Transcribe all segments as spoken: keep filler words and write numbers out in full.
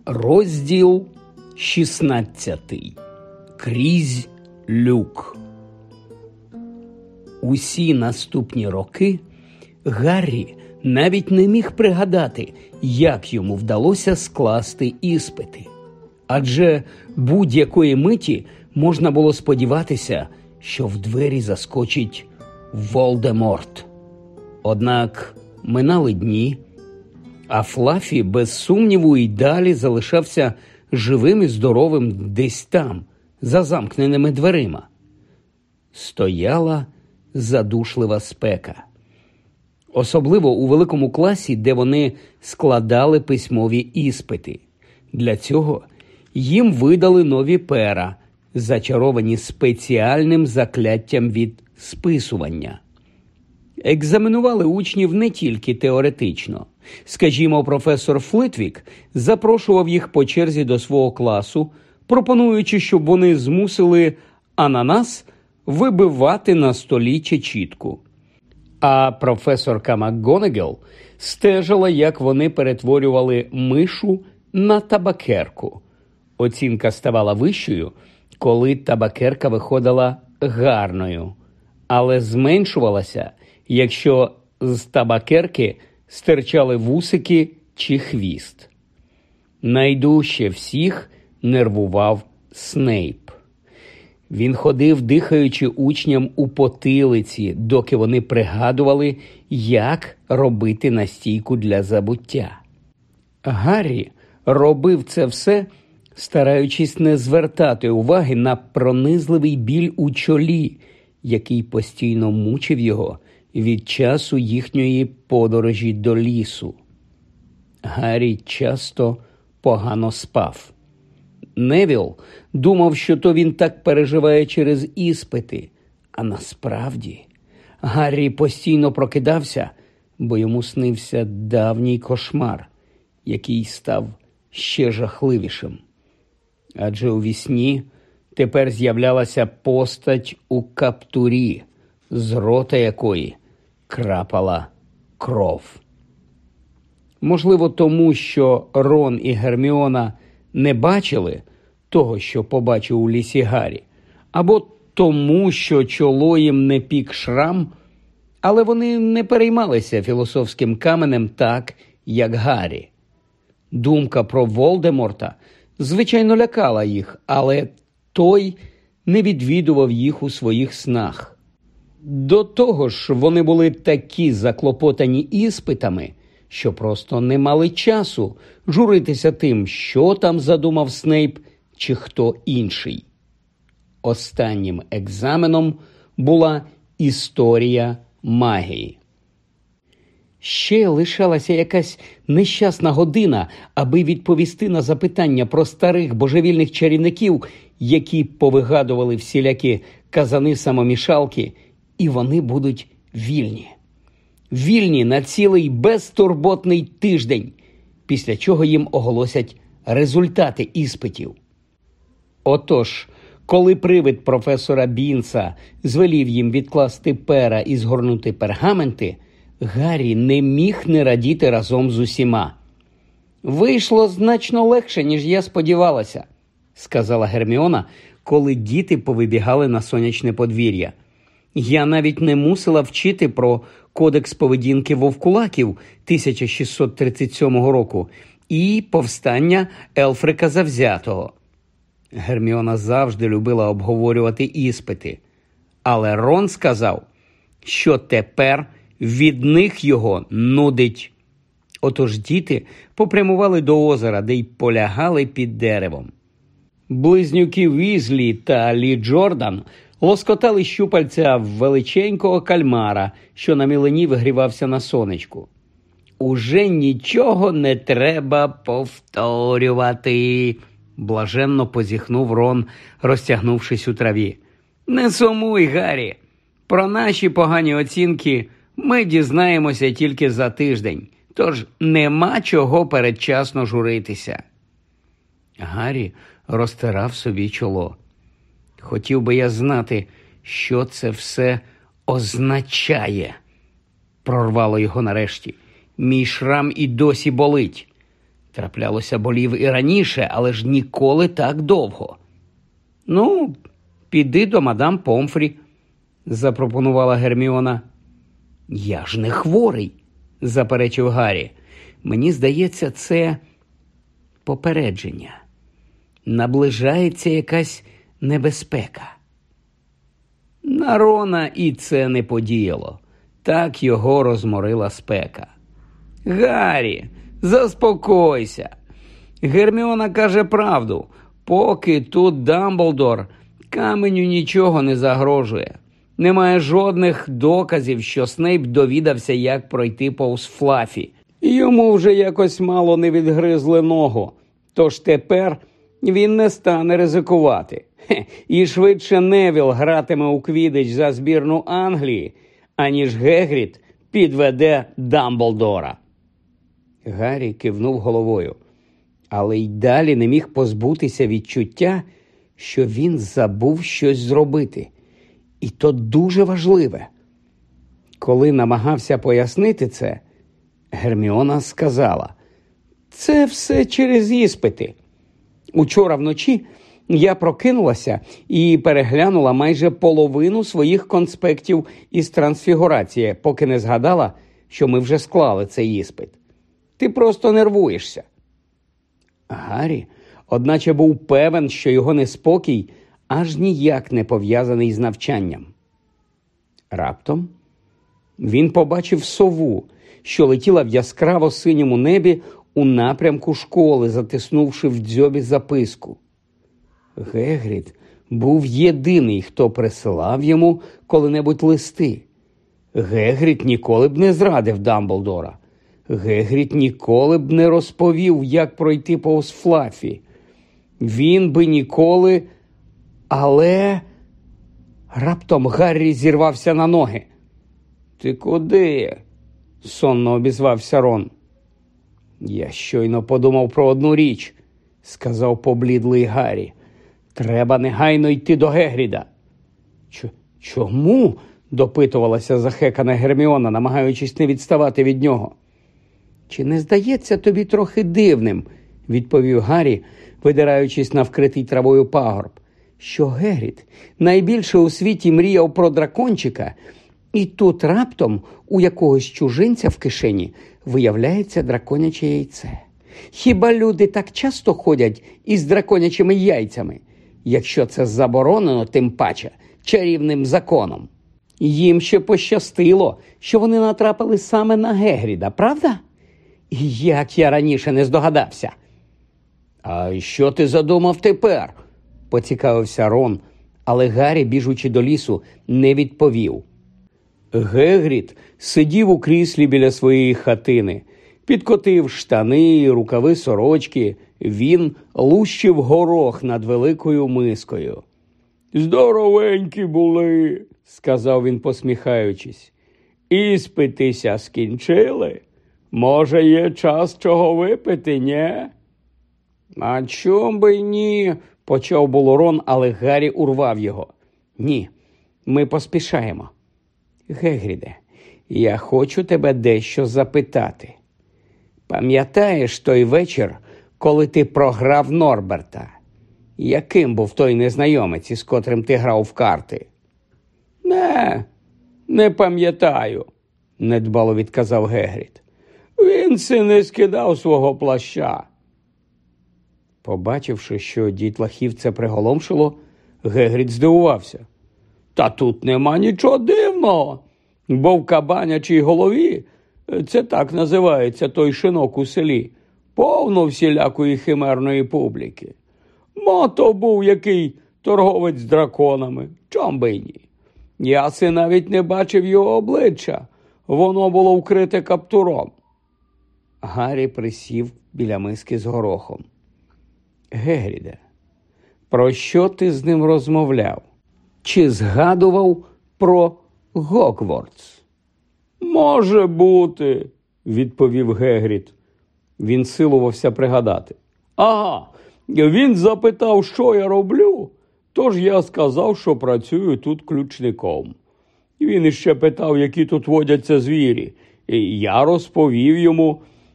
Розділ шістнадцятий. Крізь люк. Усі наступні роки Гаррі навіть не міг пригадати, як йому вдалося скласти іспити. Адже будь-якої миті можна було сподіватися, що в двері заскочить Волдеморт. Однак минали дні, а Флафі, без сумніву, й далі залишався живим і здоровим десь там, за замкненими дверима. Стояла задушлива спека. Особливо у великому класі, де вони складали письмові іспити. Для цього їм видали нові пера, зачаровані спеціальним закляттям від списування. Екзаменували учнів не тільки теоретично. Скажімо, професор Флитвік запрошував їх по черзі до свого класу, пропонуючи, щоб вони змусили ананас вибивати на столі чечітку. А професорка МакГонагал стежила, як вони перетворювали мишу на табакерку. Оцінка ставала вищою, коли табакерка виходила гарною, але зменшувалася, якщо з табакерки стирчали вусики чи хвіст. Найдужче всіх нервував Снейп. Він ходив, дихаючи учням у потилиці, доки вони пригадували, як робити настійку для забуття. Гаррі робив це все, стараючись не звертати уваги на пронизливий біль у чолі, який постійно мучив його від часу їхньої подорожі до лісу. Гаррі часто погано спав. Невіл думав, що то він так переживає через іспити, а насправді Гаррі постійно прокидався, бо йому снився давній кошмар, який став ще жахливішим. Адже у вісні тепер з'являлася постать у каптурі, з рота якої крапала кров. Можливо, тому, що Рон і Герміона не бачили того, що побачив у лісі Гаррі, або тому, що чоло їм не пік шрам, але вони не переймалися філософським каменем так, як Гаррі. Думка про Волдеморта, звичайно, лякала їх, але той не відвідував їх у своїх снах. До того ж, вони були такі заклопотані іспитами, що просто не мали часу журитися тим, що там задумав Снейп чи хто інший. Останнім екзаменом була історія магії. Ще лишалася якась нещасна година, аби відповісти на запитання про старих божевільних чарівників, які повигадували всілякі казани-самомішалки, і вони будуть вільні. Вільні на цілий безтурботний тиждень, після чого їм оголосять результати іспитів. Отож, коли привид професора Бінса звелів їм відкласти пера і згорнути пергаменти, Гаррі не міг не радіти разом з усіма. «Вийшло значно легше, ніж я сподівалася», – сказала Герміона, коли діти повибігали на сонячне подвір'я. «Я навіть не мусила вчити про кодекс поведінки вовкулаків тисяча шістсот тридцять сьомого року і повстання Елфрика Завзятого». Герміона завжди любила обговорювати іспити. Але Рон сказав, що тепер від них його нудить. Отож діти попрямували до озера, де й полягали під деревом. Близнюки Візлі та Лі Джордан лоскотали щупальця величенького кальмара, що на мілині вигрівався на сонечку. «Уже нічого не треба повторювати», – блаженно позіхнув Рон, розтягнувшись у траві. «Не сумуй, Гаррі. Про наші погані оцінки ми дізнаємося тільки за тиждень, тож нема чого передчасно журитися». Гаррі розтирав собі чоло. «Хотів би я знати, що це все означає», – прорвало його нарешті. «Мій шрам і досі болить. Траплялося болів і раніше, але ж ніколи так довго. «Ну, піди до мадам Помфрі», – запропонувала Герміона. «Я ж не хворий», – заперечив Гаррі. «Мені здається, це попередження. Наближається якась небезпека». На Рона і це не подіяло. Так його розморила спека. «Гаррі, заспокойся. Герміона каже правду. Поки тут Дамблдор, каменю нічого не загрожує. Немає жодних доказів, що Снейп довідався, як пройти повз Флафі. Йому вже якось мало не відгризли ногу. Тож тепер він не стане ризикувати. Хе, і швидше Невіл гратиме у квідич за збірну Англії, аніж Гегрід підведе Дамблдора». Гаррі кивнув головою, але й далі не міг позбутися відчуття, що він забув щось зробити. І то дуже важливе. Коли намагався пояснити це, Герміона сказала: «Це все через іспити. Учора вночі я прокинулася і переглянула майже половину своїх конспектів із трансфігурації, поки не згадала, що ми вже склали цей іспит. Ти просто нервуєшся». Гаррі, одначе, був певен, що його неспокій аж ніяк не пов'язаний з навчанням. Раптом він побачив сову, що летіла в яскраво синьому небі у напрямку школи, затиснувши в дзьобі записку. Гегрід був єдиний, хто присилав йому коли-небудь листи. Гегрід ніколи б не зрадив Дамблдора. Гегрід ніколи б не розповів, як пройти повз Флафі. Він би ніколи... Але... Раптом Гаррі зірвався на ноги. «Ти куди?» – сонно обізвався Рон. «Я щойно подумав про одну річ», – сказав поблідлий Гаррі. «Треба негайно йти до Гегріда». «Чому?» – допитувалася захекана Герміона, намагаючись не відставати від нього. «Чи не здається тобі трохи дивним?» – відповів Гаррі, видираючись на вкритий травою пагорб, що Гегрід найбільше у світі мріяв про дракончика, і тут раптом у якогось чужинця в кишені виявляється драконяче яйце. Хіба люди так часто ходять із драконячими яйцями, якщо це заборонено, тим паче, чарівним законом? Їм ще пощастило, що вони натрапили саме на Гегріда, правда? І як я раніше не здогадався». «А що ти задумав тепер?» – поцікавився Рон, але Гаррі, біжучи до лісу, не відповів. Гегрід сидів у кріслі біля своєї хатини, підкотив штани, рукави сорочки, він лущив горох над великою мискою. «Здоровенькі були», – сказав він, посміхаючись. «Іспитися скінчили? Може, є час чого випити, нє?» «А чом би й ні?» – почав було Рон, але Гаррі урвав його. «Ні, ми поспішаємо. Гегріде, я хочу тебе дещо запитати. Пам'ятаєш той вечір, коли ти програв Норберта? Яким був той незнайомець, із котрим ти грав в карти?» «Не, не пам'ятаю», – недбало відказав Гегрід. «Він си не скидав свого плаща». Побачивши, що дітлахів це приголомшило, Гегрід здивувався. «Та тут нема нічого дивного, бо в кабанячій голові, це так називається той шинок у селі, повно всілякої химерної публіки. Мото був який торговець з драконами, чом би й ні. Я си навіть не бачив його обличчя, воно було вкрите каптуром». Гаррі присів біля миски з горохом. «Гегріде, про що ти з ним розмовляв? Чи згадував про Гогвартс?» «Може бути», – відповів Гегрід. Він силувався пригадати. «Ага, він запитав, що я роблю, тож я сказав, що працюю тут ключником. Він іще питав, які тут водяться звірі, і я розповів йому,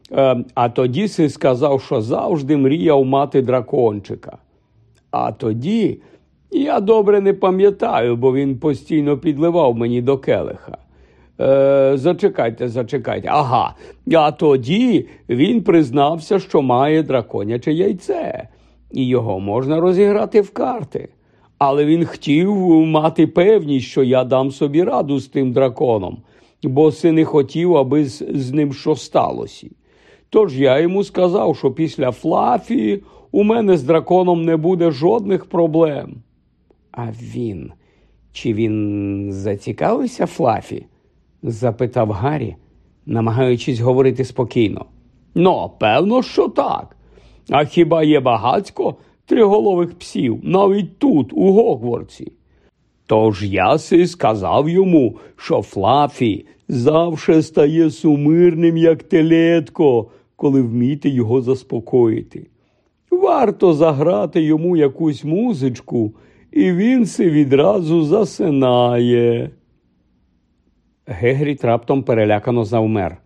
Е, а тоді си сказав, що завжди мріяв мати дракончика. А тоді, я добре не пам'ятаю, бо він постійно підливав мені до келиха. Е, зачекайте, зачекайте. Ага, а тоді він признався, що має драконяче яйце, і його можна розіграти в карти. Але він хотів мати певність, що я дам собі раду з тим драконом, бо си не хотів, аби з, з ним що сталося. Тож я йому сказав, що після Флафі у мене з драконом не буде жодних проблем. А він, чи він зацікавився Флафі? Запитав Гаррі, намагаючись говорити спокійно. Ну, певно, що так. А хіба є багацько триголових псів навіть тут, у Гогвартсі? Тож я си сказав йому, що Флафі завше стає сумирним, як телетко, коли вміти його заспокоїти. Варто заграти йому якусь музичку, і він си відразу засинає. Гегрід раптом перелякано завмер.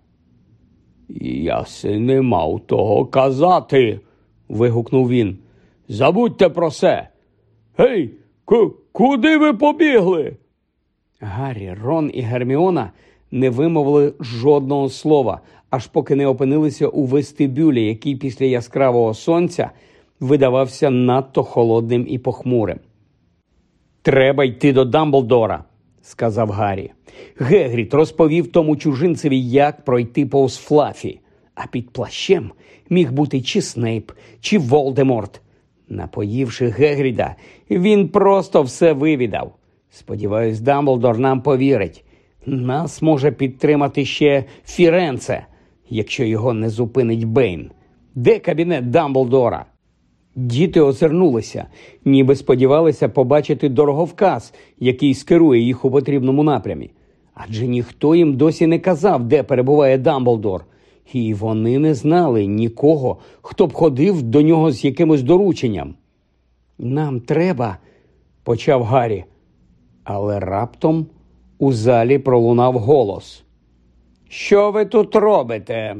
«Я си не мав того казати!» – вигукнув він. «Забудьте про це! Гей, к- куди ви побігли?» Гаррі, Рон і Герміона не вимовили жодного слова, аж поки не опинилися у вестибюлі, який після яскравого сонця видавався надто холодним і похмурим. «Треба йти до Дамблдора», – сказав Гаррі. Гегрід розповів тому чужинцеві, як пройти повз Флафі, а під плащем міг бути чи Снейп, чи Волдеморт. Напоївши Гегріда, він просто все вивідав. Сподіваюсь, Дамблдор нам повірить. Нас може підтримати ще Фіренце, якщо його не зупинить Бейн. Де кабінет Дамблдора? Діти озирнулися, ніби сподівалися побачити дороговказ, який скерує їх у потрібному напрямі. Адже ніхто їм досі не казав, де перебуває Дамблдор. І вони не знали нікого, хто б ходив до нього з якимось дорученням. «Нам треба», – почав Гаррі. Але раптом у залі пролунав голос. «Що ви тут робите?»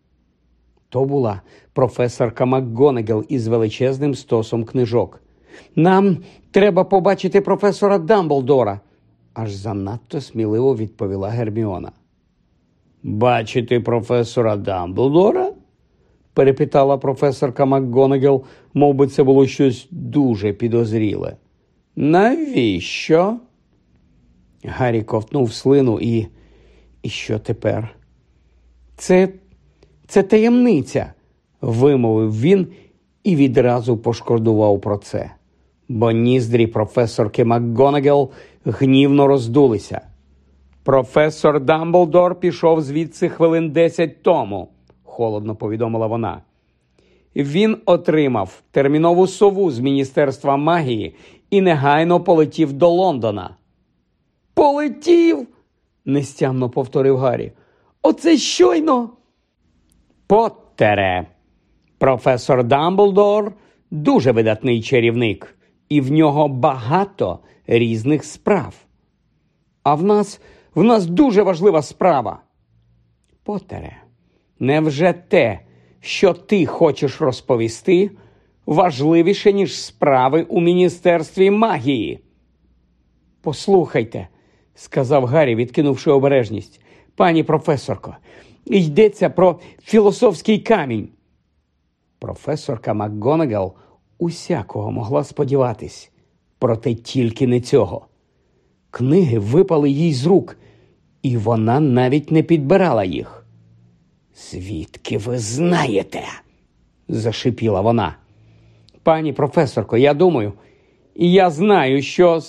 То була професорка МакГонагал із величезним стосом книжок. «Нам треба побачити професора Дамблдора», – аж занадто сміливо відповіла Герміона. «Бачити професора Дамблдора?» – перепитала професорка МакГонагал, мов би це було щось дуже підозріле. «Навіщо?» Гаррі ковтнув слину і... І що тепер? Це... це таємниця, вимовив він і відразу пошкодував про це. Бо ніздрі професорки МакГонагал гнівно роздулися. «Професор Дамблдор пішов звідси хвилин десять тому», – холодно повідомила вона. «Він отримав термінову сову з Міністерства магії і негайно полетів до Лондона». «Полетів?» – нестямно повторив Гаррі. «Оце щойно!» «Поттере, професор Дамблдор – дуже видатний чарівник, і в нього багато різних справ. А в нас, в нас дуже важлива справа. Поттере, невже те, що ти хочеш розповісти, важливіше, ніж справи у Міністерстві магії?» «Послухайте», – сказав Гаррі, відкинувши обережність. «Пані професорко, йдеться про філософський камінь». Професорка МакГонагал усякого могла сподіватись, проте тільки не цього. Книги випали їй з рук, і вона навіть не підбирала їх. «Звідки ви знаєте?» – зашипіла вона. «Пані професорко, я думаю, і я знаю, що,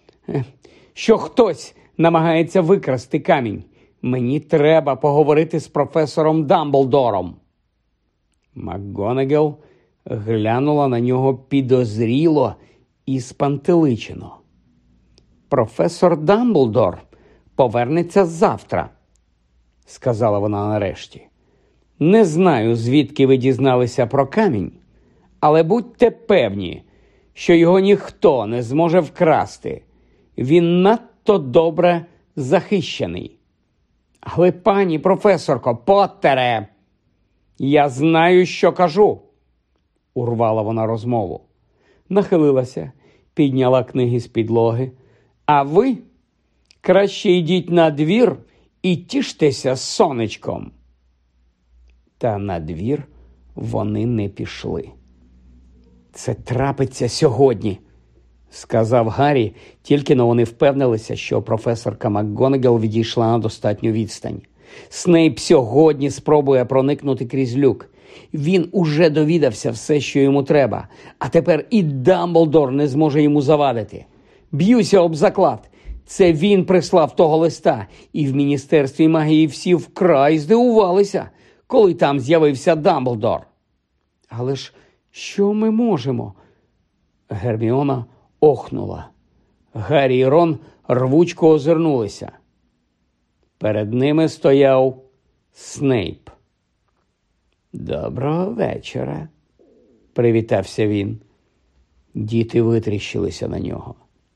що хтось намагається викрасти камінь. Мені треба поговорити з професором Дамблдором». МакГонагал глянула на нього підозріло і спантеличено. «Професор Дамблдор повернеться завтра», – сказала вона нарешті. «Не знаю, звідки ви дізналися про камінь, але будьте певні, що його ніхто не зможе вкрасти. Він надто добре захищений». «Але, пані професорко, Поттере!» Я знаю, що кажу, урвала вона розмову. Нахилилася, підняла книги з підлоги. А ви краще йдіть на двір і тіштеся сонечком. Та на двір вони не пішли. Це трапиться сьогодні, сказав Гаррі, тільки-но вони впевнилися, що професорка МакГонагал відійшла на достатню відстань. Снейп сьогодні спробує проникнути крізь люк. Він уже довідався все, що йому треба, а тепер і Дамблдор не зможе йому завадити. Б'юся об заклад. Це він прислав того листа, і в Міністерстві магії всі вкрай здивувалися, коли там з'явився Дамблдор. Але ж що ми можемо? Герміона охнула. Гаррі і Рон рвучко озирнулися. Перед ними стояв Снейп. «Доброго вечора», – привітався він. Діти витріщилися на нього.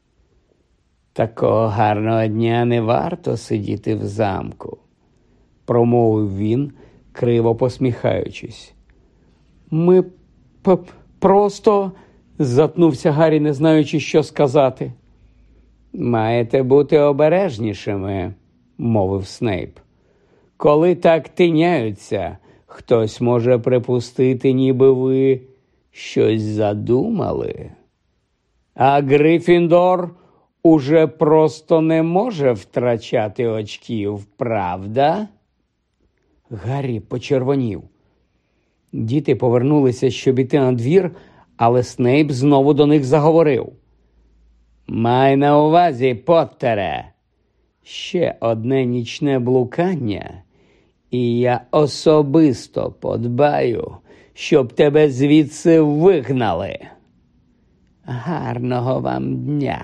«Такого гарного дня не варто сидіти в замку», – промовив він, криво посміхаючись. «Ми п- просто...» – затнувся Гаррі, не знаючи, що сказати. «Маєте бути обережнішими», – мовив Снейп. «Коли так тиняються, хтось може припустити, ніби ви щось задумали. А Гриффіндор уже просто не може втрачати очків, правда?» Гаррі почервонів. Діти повернулися, щоб іти на двір, але Снейп знову до них заговорив. «Май на увазі, Поттере, ще одне нічне блукання, і я особисто подбаю, щоб тебе звідси вигнали. Гарного вам дня!»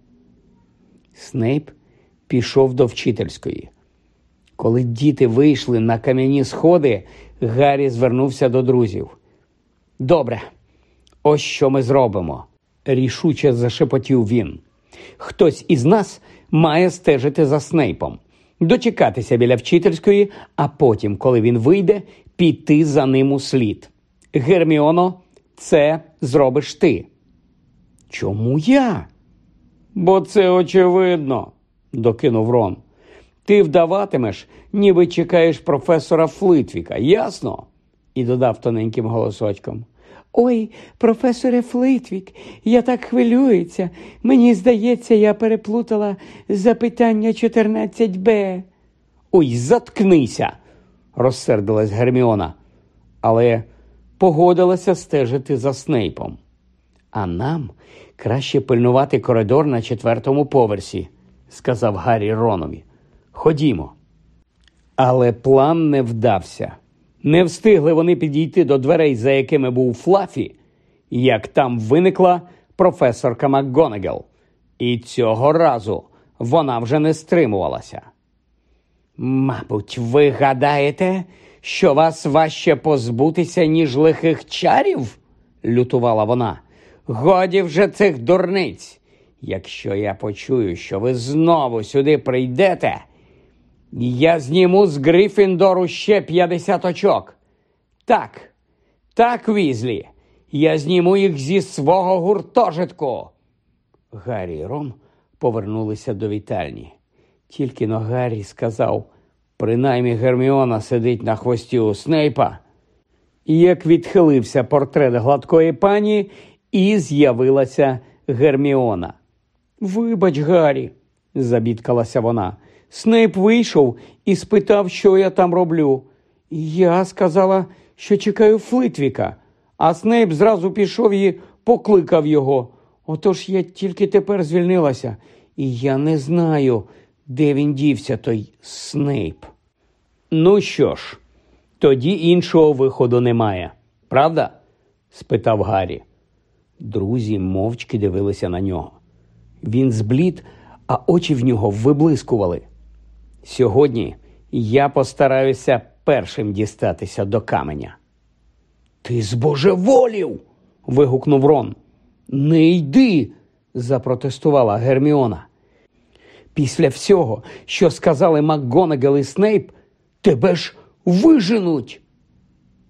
Снейп пішов до вчительської. Коли діти вийшли на кам'яні сходи, Гаррі звернувся до друзів. «Добре, ось що ми зробимо», – рішуче зашепотів він. «Хтось із нас має стежити за Снейпом, дочекатися біля вчительської, а потім, коли він вийде, піти за ним у слід. Герміоно, це зробиш ти». «Чому я?» «Бо це очевидно», – докинув Рон. «Ти вдаватимеш, ніби чекаєш професора Флитвіка, ясно?» І додав тоненьким голосочком. «Ой, професоре Флитвік, я так хвилююся. Мені здається, я переплутала запитання чотирнадцять Б». «Ой, заткнися!» – розсердилась Герміона, але погодилася стежити за Снейпом. «А нам краще пильнувати коридор на четвертому поверсі», – сказав Гаррі Ронові. «Ходімо». Але план не вдався. Не встигли вони підійти до дверей, за якими був Флафі, як там виникла професорка МакГонагал. І цього разу вона вже не стримувалася. «Мабуть, ви гадаєте, що вас важче позбутися, ніж лихих чарів?» – лютувала вона. «Годі вже цих дурниць! Якщо я почую, що ви знову сюди прийдете, я зніму з Гриффіндору ще п'ятдесят очок. Так, так, Візлі, я зніму їх зі свого гуртожитку». Гаррі і Рон повернулися до вітальні. Тільки-но Гаррі сказав, принаймні Герміона сидить на хвості у Снейпа, як відхилився портрет гладкої пані, і з'явилася Герміона. «Вибач, Гаррі», – забідкалася вона. «Снейп вийшов і спитав, що я там роблю. Я сказала, що чекаю Флитвіка, а Снейп зразу пішов і покликав його. Отож я тільки тепер звільнилася, і я не знаю, де він дівся, той Снейп». «Ну що ж, тоді іншого виходу немає, правда?» – спитав Гаррі. Друзі мовчки дивилися на нього. Він зблід, а очі в нього виблискували. «Сьогодні я постараюся першим дістатися до каменя». «Ти збожеволів!» – вигукнув Рон. «Не йди!» – запротестувала Герміона. «Після всього, що сказали МакГонагал і Снейп, тебе ж виженуть!»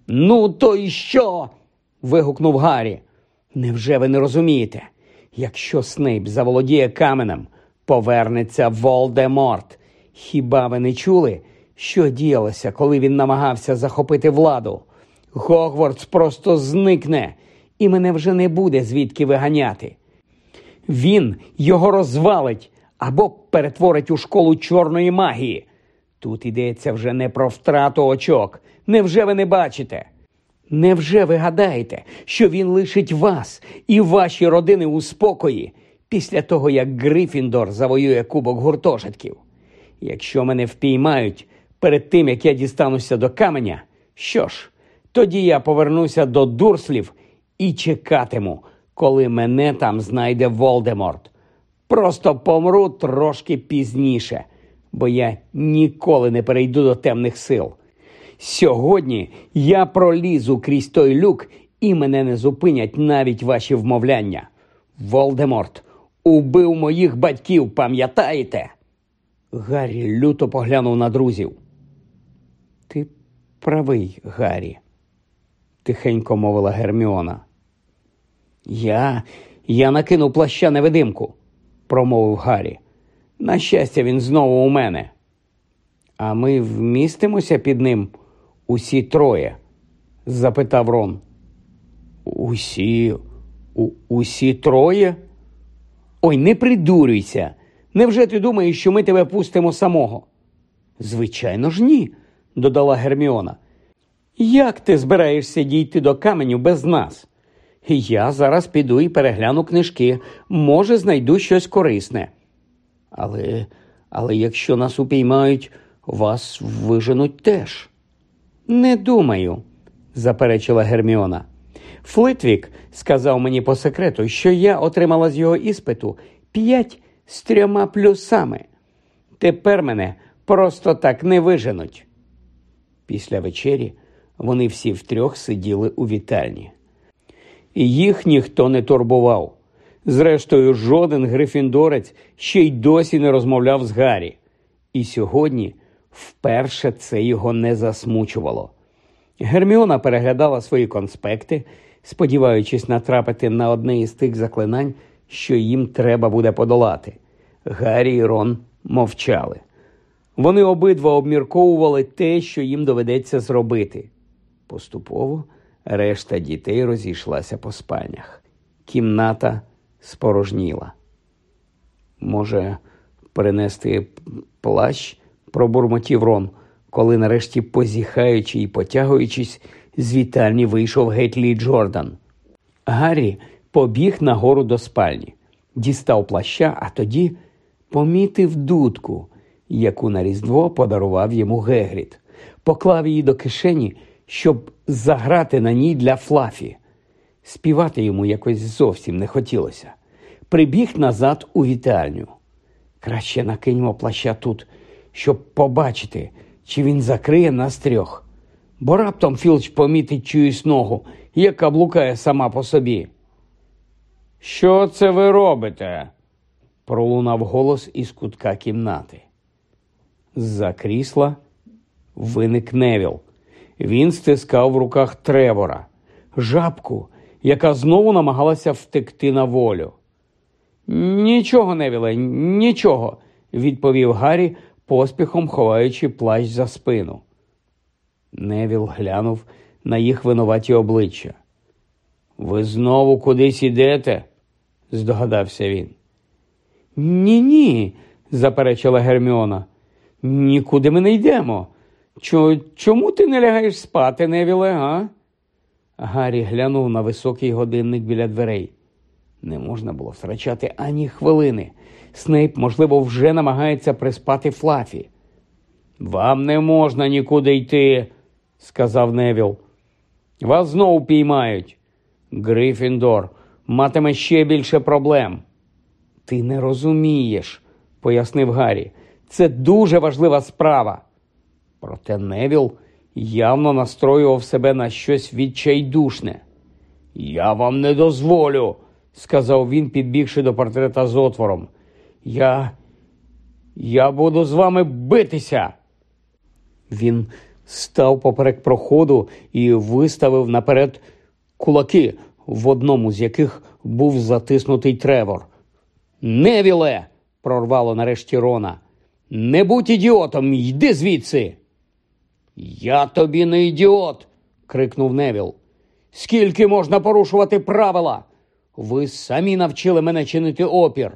«Ну, то і що?» – вигукнув Гаррі. «Невже ви не розумієте? Якщо Снейп заволодіє каменем, повернеться Волдеморт. Хіба ви не чули, що діялося, коли він намагався захопити владу? Гогвартс просто зникне, і мене вже не буде звідки виганяти. Він його розвалить або перетворить у школу чорної магії. Тут йдеться вже не про втрату очок. Невже ви не бачите? Невже ви гадаєте, що він лишить вас і ваші родини у спокої після того, як Гриффіндор завоює кубок гуртожитків? Якщо мене впіймають перед тим, як я дістануся до каменя, що ж, тоді я повернуся до Дурслів і чекатиму, коли мене там знайде Волдеморт. Просто помру трошки пізніше, бо я ніколи не перейду до темних сил. Сьогодні я пролізу крізь той люк, і мене не зупинять навіть ваші вмовляння. Волдеморт убив моїх батьків, пам'ятаєте?» Гаррі люто поглянув на друзів. «Ти правий, Гаррі», – тихенько мовила Герміона. Я... я накинув плаща-невидимку», – промовив Гаррі. «На щастя, він знову у мене». «А ми вмістимося під ним усі троє?» – запитав Рон. «Усі... У... усі троє? Ой, не придурюйся! Невже ти думаєш, що ми тебе пустимо самого?» «Звичайно ж ні», – додала Герміона. «Як ти збираєшся дійти до каменю без нас? Я зараз піду і перегляну книжки. Може, знайду щось корисне. Але, але якщо нас упіймають, вас виженуть теж». «Не думаю», – заперечила Герміона. «Флитвік сказав мені по секрету, що я отримала з його іспиту п'ять з трьома плюсами. Тепер мене просто так не виженуть». Після вечері вони всі втрьох сиділи у вітальні. І їх ніхто не турбував. Зрештою, жоден грифіндорець ще й досі не розмовляв з Гаррі. І сьогодні вперше це його не засмучувало. Герміона переглядала свої конспекти, сподіваючись натрапити на одне із тих заклинань, що їм треба буде подолати. Гаррі і Рон мовчали. Вони обидва обмірковували те, що їм доведеться зробити. Поступово решта дітей розійшлася по спальнях. Кімната спорожніла. «Може, перенести плащ?» – пробурмотів Рон, коли нарешті, позіхаючи і потягуючись, з вітальні вийшов геть Лі Джордан. Гаррі побіг нагору до спальні, дістав плаща, а тоді помітив дудку, яку на Різдво подарував йому Гегрід. Поклав її до кишені, щоб заграти на ній для Флафі. Співати йому якось зовсім не хотілося. Прибіг назад у вітальню. «Краще накиньмо плаща тут, щоб побачити, чи він закриє нас трьох. Бо раптом Філч помітить чиюсь ногу, яка блукає сама по собі». «Що це ви робите?» – пролунав голос із кутка кімнати. З-за крісла виник Невіл. Він стискав в руках Тревора, жабку, яка знову намагалася втекти на волю. «Нічого, Невіле, нічого», – відповів Гаррі, поспіхом ховаючи плащ за спину. Невіл глянув на їх винуваті обличчя. «Ви знову кудись ідете?» – здогадався він. «Ні-ні», – заперечила Герміона. «Нікуди ми не йдемо. Чому ти не лягаєш спати, Невіле, а?» Гаррі глянув на високий годинник біля дверей. Не можна було втрачати ані хвилини. Снейп, можливо, вже намагається приспати Флафі. «Вам не можна нікуди йти», – сказав Невіл. «Вас знову піймають. Гриффіндор матиме ще більше проблем». «Ти не розумієш», – пояснив Гаррі. «Це дуже важлива справа». Проте Невіл явно настроював себе на щось відчайдушне. «Я вам не дозволю», – сказав він, підбігши до портрета з отвором. «Я... я буду з вами битися». Він став поперек проходу і виставив наперед кулаки, в одному з яких був затиснутий Тревор. «Невіле!» – прорвало нарешті Рона. «Не будь ідіотом, йди звідси!» «Я тобі не ідіот!» – крикнув Невіл. «Скільки можна порушувати правила? Ви самі навчили мене чинити опір».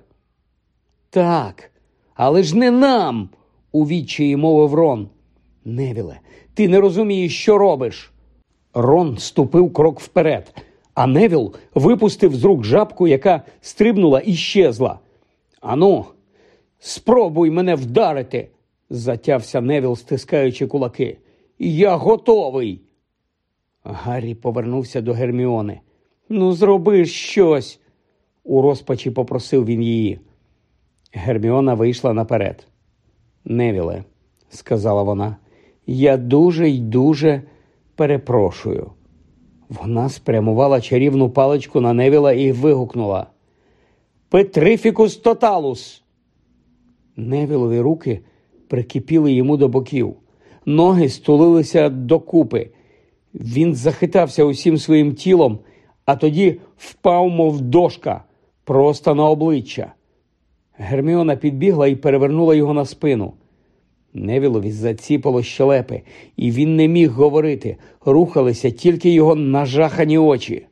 «Так, але ж не нам!» – у відчаї мовив Рон. «Невіле, ти не розумієш, що робиш!» Рон ступив крок вперед, а Невіл випустив з рук жабку, яка стрибнула і щезла. «Ану, спробуй мене вдарити!» – затявся Невіл, стискаючи кулаки. «Я готовий!» Гаррі повернувся до Герміони. «Ну, зроби щось!» – у розпачі попросив він її. Герміона вийшла наперед. «Невіле», – сказала вона, – «я дуже й дуже перепрошую». Вона спрямувала чарівну паличку на Невіла і вигукнула: «Петрифікус тоталус!» Невілові руки прикипіли йому до боків. Ноги стулилися докупи. Він захитався усім своїм тілом, а тоді впав, мов дошка, просто на обличчя. Герміона підбігла і перевернула його на спину. Невілові заціпало щелепи, і він не міг говорити. Рухалися тільки його нажахані очі.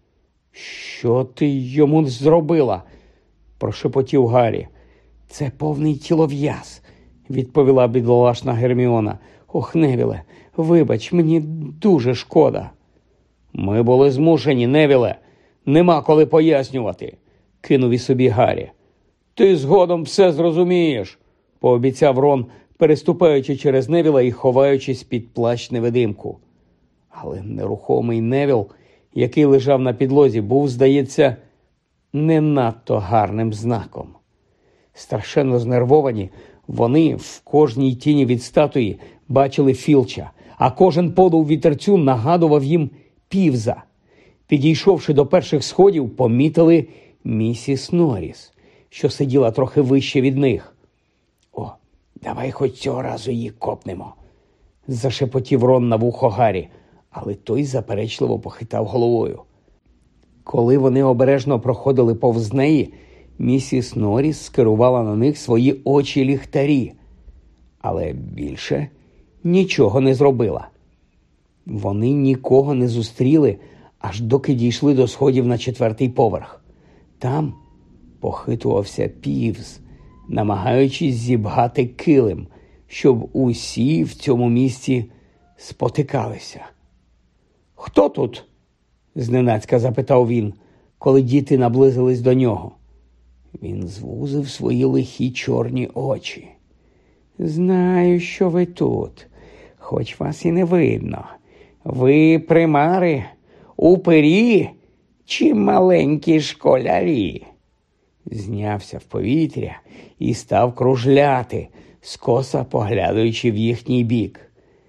«Що ти йому зробила?» – прошепотів Гаррі. «Це повний тілов'яз», – відповіла бідолашна Герміона. «Ох, Невіле, вибач, мені дуже шкода». «Ми були змушені, Невіле. Нема коли пояснювати», – кинув і собі Гаррі. «Ти згодом все зрозумієш», – пообіцяв Рон, переступаючи через Невіла і ховаючись під плащ-невидимку. Але нерухомий Невіл, який лежав на підлозі, був, здається, не надто гарним знаком. Страшенно знервовані, вони в кожній тіні від статуї бачили Філча, а кожен подув вітерцю нагадував їм Півза. Підійшовши до перших сходів, помітили місіс Норріс, що сиділа трохи вище від них. «О, давай хоч цього разу її копнемо», – зашепотів Рон на вухо Гаррі, але той заперечливо похитав головою. Коли вони обережно проходили повз неї, місіс Норріс скерувала на них свої очі-ліхтарі, але більше нічого не зробила. Вони нікого не зустріли, аж доки дійшли до сходів на четвертий поверх. Там похитувався Півз, намагаючись зібгати килим, щоб усі в цьому місці спотикалися. «Хто тут?» – зненацька запитав він, коли діти наблизились до нього. Він звузив свої лихі чорні очі. «Знаю, що ви тут, хоч вас і не видно. Ви примари, упирі чи маленькі школярі?» Знявся в повітря і став кружляти, скоса поглядаючи в їхній бік.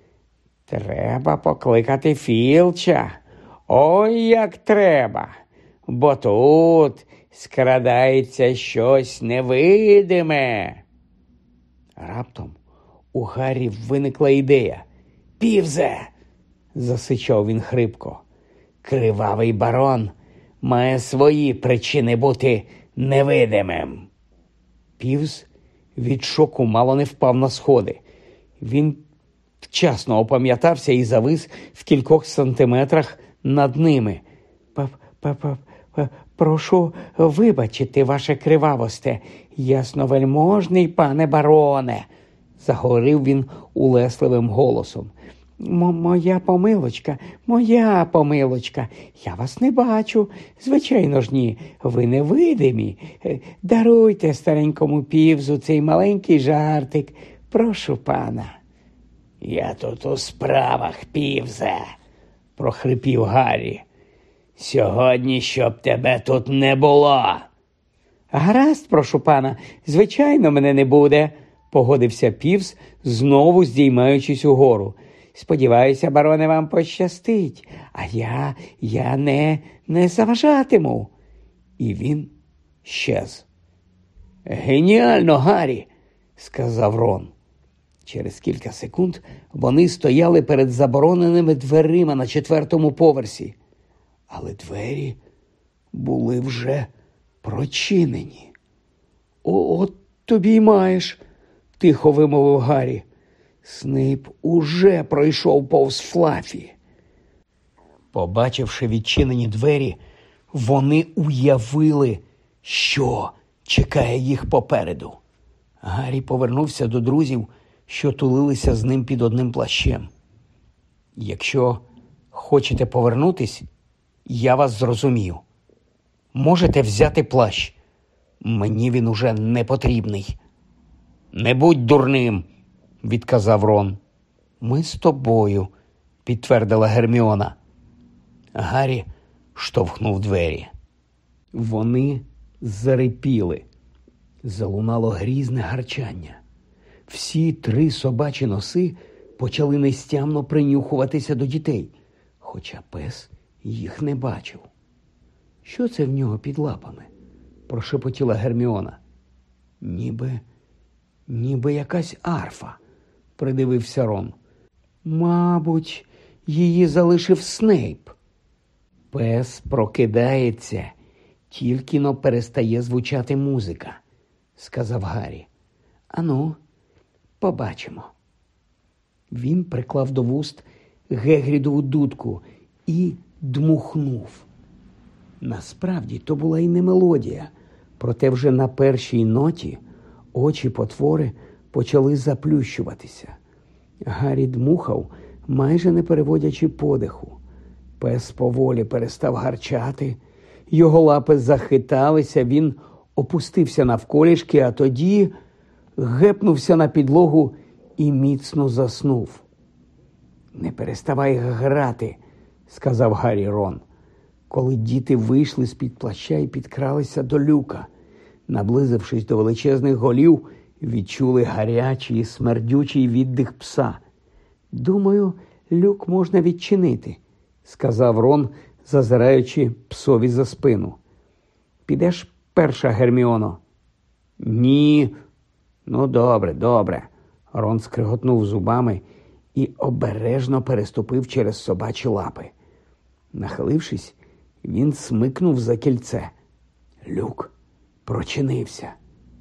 «Треба покликати Філча. Ой, як треба, бо тут скрадається щось невидиме». Раптом у Гаррі виникла ідея. «Півзе!» – засичав він хрипко. «Кривавий барон має свої причини бути невидимим». Півз від шоку мало не впав на сходи. Він вчасно опам'ятався і завис в кількох сантиметрах над ними. «Прошу вибачити, ваше кривавосте, ясновельможний пане бароне», – заговорив він улесливим голосом. «Моя помилочка, моя помилочка. Я вас не бачу. Звичайно ж ні, ви невидимі. Даруйте старенькому Півзу цей маленький жартик. Прошу пана». «Я тут у справах, Півзе», – прохрипів Гаррі. «Сьогодні, щоб тебе тут не було». «Гаразд, прошу пана, звичайно, мене не буде», – погодився Півз, знову здіймаючись угору. «Сподіваюся, бароне, вам пощастить, а я, я не, не заважатиму». І він щез. «Геніально, Гаррі», – сказав Рон. Через кілька секунд вони стояли перед забороненими дверима на четвертому поверсі. Але двері були вже прочинені. «О, от тобі й маєш», – тихо вимовив Гаррі. Снейп уже пройшов повз Флаффі. Побачивши відчинені двері, вони уявили, що чекає їх попереду. Гаррі повернувся до друзів, що тулилися з ним під одним плащем. «Якщо хочете повернутись, я вас зрозумію. Можете взяти плащ. Мені він уже не потрібний». «Не будь дурним», – відказав Рон. «Ми з тобою», – підтвердила Герміона. Гаррі штовхнув двері. Вони зарипіли. Залунало грізне гарчання. Всі три собачі носи почали нестямно принюхуватися до дітей, хоча пес їх не бачив. «Що це в нього під лапами?» – прошепотіла Герміона. «Ніби, ніби якась арфа», – придивився Рон. «Мабуть, її залишив Снейп». «Пес прокидається, тільки-но перестає звучати музика», – сказав Гаррі. «Ану, побачимо». Він приклав до вуст Гегрідову дудку і дмухнув. Насправді, то була й не мелодія, проте вже на першій ноті очі потвори почали заплющуватися. Гаррі дмухав, майже не переводячи подиху. Пес поволі перестав гарчати, його лапи захиталися, він опустився навколішки, а тоді гепнувся на підлогу і міцно заснув. «Не переставай грати», – сказав Гаррі Рон, коли діти вийшли з-під плаща і підкралися до люка. Наблизившись до величезних голів, відчули гарячий і смердючий віддих пса. «Думаю, люк можна відчинити», – сказав Рон, зазираючи псові за спину. «Підеш перша, Герміоно?» «Ні». «Ну, добре, добре». Рон скриготнув зубами і обережно переступив через собачі лапи. Нахилившись, він смикнув за кільце. Люк прочинився.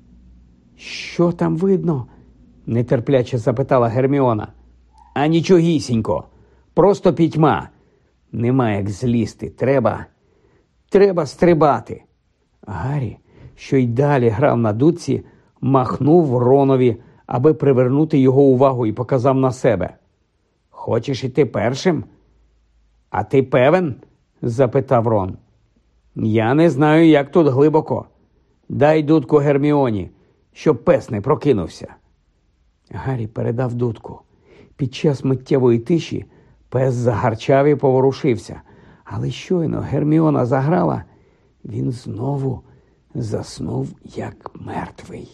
«Що там видно?» – нетерпляче запитала Герміона. «А нічогісінько, просто пітьма. Нема як злізти, треба, треба стрибати». Гаррі, що й далі грав на дудці, махнув Ронові, аби привернути його увагу, і показав на себе. «Хочеш іти першим?» «А ти певен?» – запитав Рон. «Я не знаю, як тут глибоко. Дай дудку Герміоні, щоб пес не прокинувся». Гаррі передав дудку. Під час миттєвої тиші пес загарчав і поворушився. Але щойно Герміона заграла, він знову заснув, як мертвий.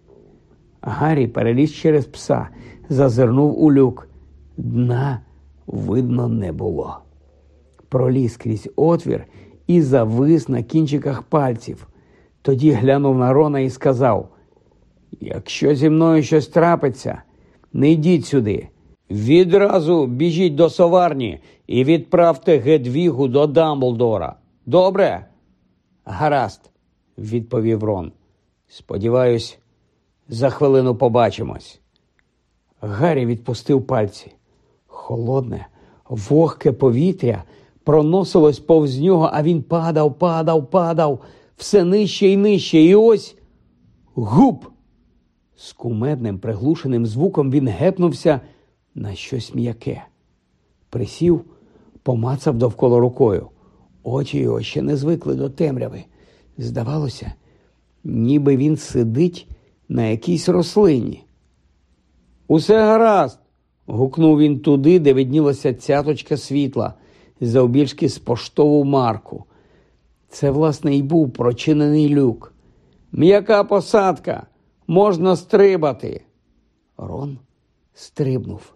Гаррі переліз через пса, зазирнув у люк. Дна видно не було. Проліз крізь отвір і завис на кінчиках пальців. Тоді глянув на Рона і сказав: «Якщо зі мною щось трапиться, не йдіть сюди. Відразу біжіть до соварні і відправте Гедвігу до Дамблдора. Добре?» «Гаразд», – відповів Рон. «Сподіваюсь, за хвилину побачимось». Гаррі відпустив пальці. Холодне, вогке повітря проносилось повз нього, а він падав, падав, падав, все нижче і нижче. І ось гуп! З кумедним приглушеним звуком він гепнувся на щось м'яке. Присів, помацав довкола рукою. Очі його ще не звикли до темряви. Здавалося, ніби він сидить на якійсь рослині. «Усе гаразд!» – гукнув він туди, де виднілася цяточка світла, завбільшки з поштову марку. Це, власне, і був прочинений люк. «М'яка посадка! Можна стрибати!» Рон стрибнув.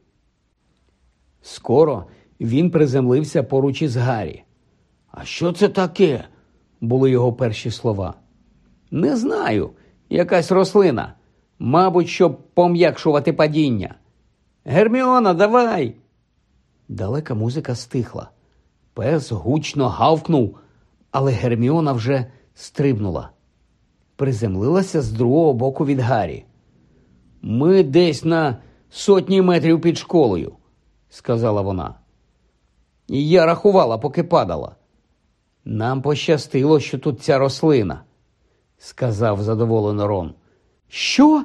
Скоро він приземлився поруч із Гаррі. «А що це таке?» – були його перші слова. «Не знаю, якась рослина. Мабуть, щоб пом'якшувати падіння. Герміона, давай! Далека музика стихла. Пес гучно гавкнув, але Герміона вже стрибнула. Приземлилася з другого боку від Гаррі. «Ми десь на сотні метрів під школою», – сказала вона. «І я рахувала, поки падала. Нам пощастило, що тут ця рослина», – сказав задоволено Рон. «Що?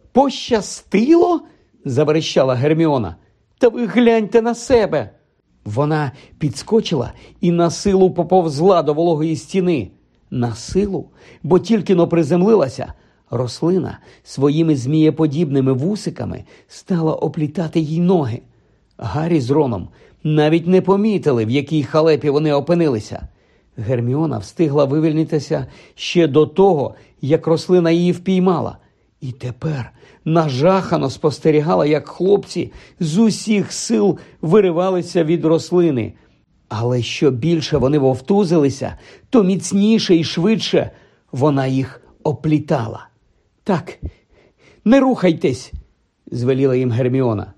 Пощастило?» – заверещала Герміона. «Та ви гляньте на себе!» Вона підскочила і на силу поповзла до вологої стіни. На силу, бо тільки-но приземлилася, рослина своїми змієподібними вусиками стала оплітати їй ноги. Гаррі з Роном навіть не помітили, в якій халепі вони опинилися. Герміона встигла вивільнитися ще до того, як рослина її впіймала. І тепер нажахано спостерігала, як хлопці з усіх сил виривалися від рослини. Але що більше вони вовтузилися, то міцніше і швидше вона їх оплітала. «Так, не рухайтесь», – звеліла їм Герміона.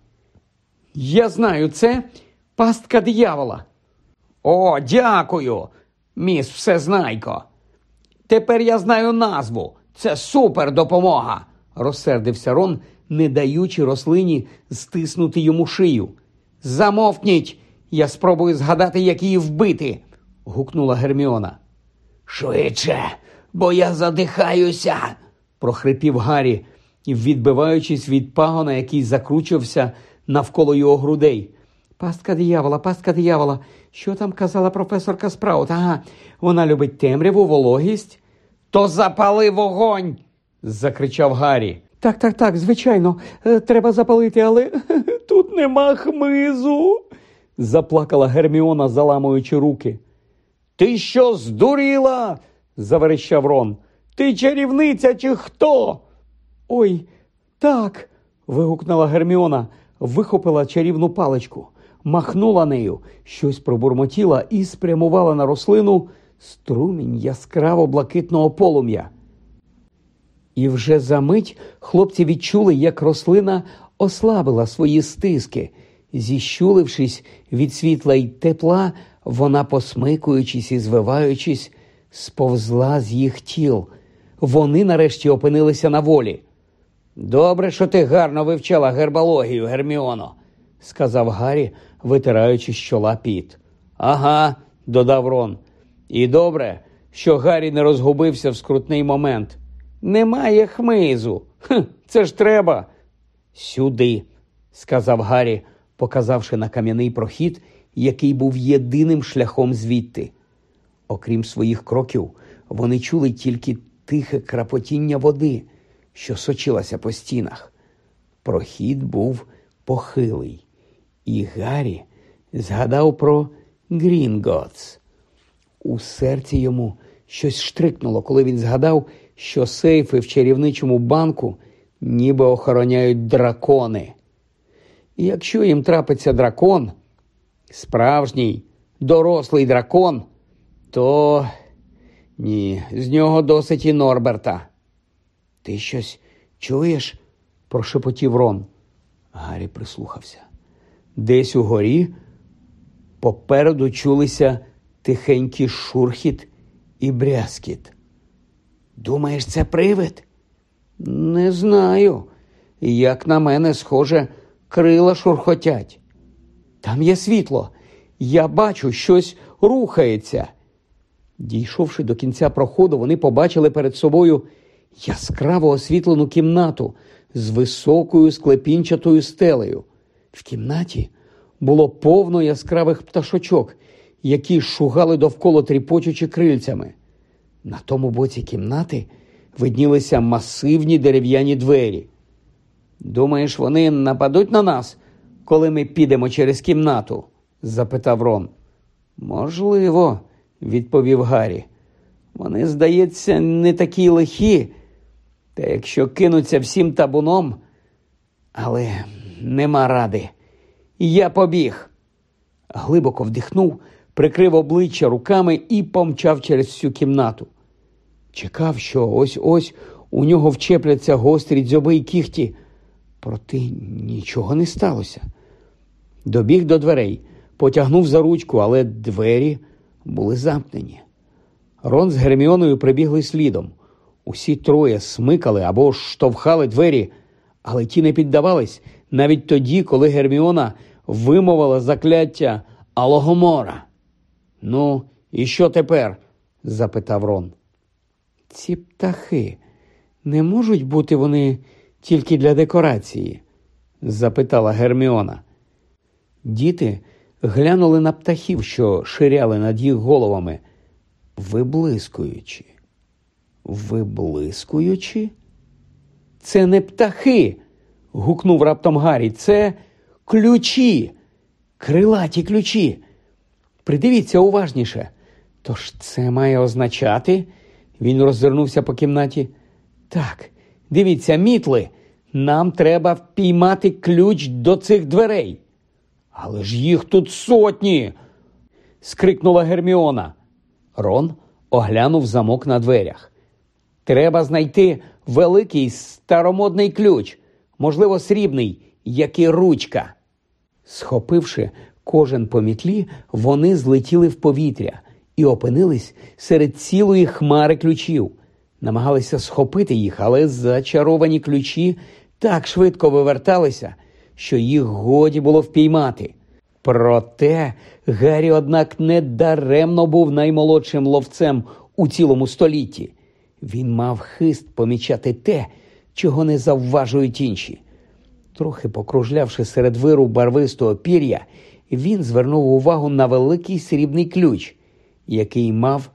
«Я знаю, це пастка диявола». «О, дякую, міс Всезнайко. Тепер я знаю назву. Це супер допомога», – розсердився Рон, не даючи рослині стиснути йому шию. «Замовкніть, я спробую згадати, як її вбити», – гукнула Герміона. «Швидше, бо я задихаюся», – прохрипів Гаррі, відбиваючись від пагона, який закручувався навколо його грудей. «Пастка диявола, пастка диявола. Що там казала професорка Спраут? Ага, вона любить темряву, вологість». «То запали вогонь!» – закричав Гаррі. «Так, так, так, звичайно, треба запалити, але тут нема хмизу», – заплакала Герміона, заламуючи руки. «Ти що, здуріла?» – заверещав Рон. «Ти чарівниця чи хто?» «Ой, так!» – вигукнула Герміона, вихопила чарівну паличку, махнула нею, щось пробурмотіла і спрямувала на рослину струмінь яскраво-блакитного полум'я. І вже за мить хлопці відчули, як рослина ослабила свої стиски. Зіщулившись від світла й тепла, вона, посмикуючись і звиваючись, сповзла з їх тіл. Вони нарешті опинилися на волі. «Добре, що ти гарно вивчала гербологію, Герміоно», – сказав Гаррі, витираючи з чола піт. «Ага», – додав Рон. «І добре, що Гаррі не розгубився в скрутний момент. Немає хмизу. Хм, це ж треба». «Сюди», – сказав Гаррі, показавши на кам'яний прохід, який був єдиним шляхом звідти. Окрім своїх кроків, вони чули тільки тихе крапотіння води, що сочилася по стінах. Прохід був похилий, і Гаррі згадав про Грінготс. У серці йому щось штрикнуло, коли він згадав, що сейфи в чарівничому банку ніби охороняють дракони. І якщо їм трапиться дракон, справжній, дорослий дракон, то ні, з нього досить і Норберта. «Ти щось чуєш?» – прошепотів Рон. Гаррі прислухався. Десь угорі попереду чулися тихенький шурхіт і брязкіт. «Думаєш, це привид?» «Не знаю. Як на мене, схоже, крила шурхотять». «Там є світло. Я бачу, щось рухається». Дійшовши до кінця проходу, вони побачили перед собою яскраво освітлену кімнату з високою склепінчатою стелею. В кімнаті було повно яскравих пташочок, які шугали довкола, тріпочучи крильцями. На тому боці кімнати виднілися масивні дерев'яні двері. «Думаєш, вони нападуть на нас, коли ми підемо через кімнату?» – запитав Рон. «Можливо», – відповів Гаррі. «Вони, здається, не такі лихі, та якщо кинуться всім табуном, але нема ради. Я побіг». Глибоко вдихнув, прикрив обличчя руками і помчав через всю кімнату. Чекав, що ось-ось у нього вчепляться гострі дзьоби й кіхті. Проте нічого не сталося. Добіг до дверей, потягнув за ручку, але двері були замкнені. Рон з Герміоною прибігли слідом. Усі троє смикали або штовхали двері, але ті не піддавались, навіть тоді, коли Герміона вимовила закляття Алогомора. «Ну, і що тепер?» – запитав Рон. «Ці птахи, не можуть бути вони тільки для декорації?» – запитала Герміона. Діти глянули на птахів, що ширяли над їх головами, виблискуючи. Виблискуючи? «Це не птахи!» – гукнув раптом Гаррі. «Це ключі! Крилаті ключі! Придивіться уважніше. Тож це має означати...» Він роззирнувся по кімнаті. «Так, дивіться, мітли, нам треба впіймати ключ до цих дверей». «Але ж їх тут сотні!» – скрикнула Герміона. Рон оглянув замок на дверях. «Треба знайти великий старомодний ключ, можливо, срібний, як і ручка». Схопивши кожен по мітлі, вони злетіли в повітря і опинились серед цілої хмари ключів. Намагалися схопити їх, але зачаровані ключі так швидко виверталися, що їх годі було впіймати. Проте Гаррі, однак, не даремно був наймолодшим ловцем у цілому столітті. Він мав хист помічати те, чого не завважують інші. Трохи покружлявши серед виру барвистого пір'я, він звернув увагу на великий срібний ключ, який мав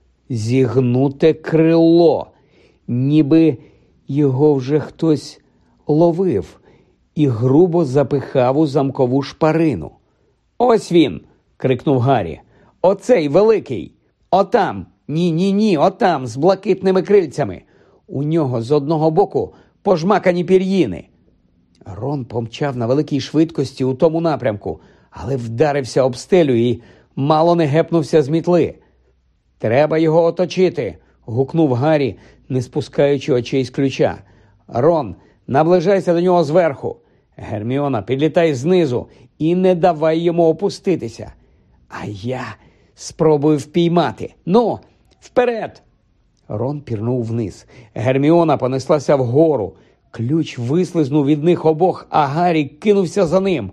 зігнуте крило, ніби його вже хтось ловив і грубо запихав у замкову шпарину. «Ось він!» – крикнув Гаррі. «Оцей великий! Отам! Ні-ні-ні, отам, з блакитними крильцями! У нього з одного боку пожмакані пір'їни!» Рон помчав на великій швидкості у тому напрямку, але вдарився об стелю і мало не гепнувся з мітли. «Треба його оточити!» – гукнув Гаррі, не спускаючи очей з ключа. «Рон, наближайся до нього зверху! Герміона, підлітай знизу і не давай йому опуститися! А я спробую впіймати! Ну, вперед!» Рон пірнув вниз. Герміона понеслася вгору. Ключ вислизнув від них обох, а Гаррі кинувся за ним.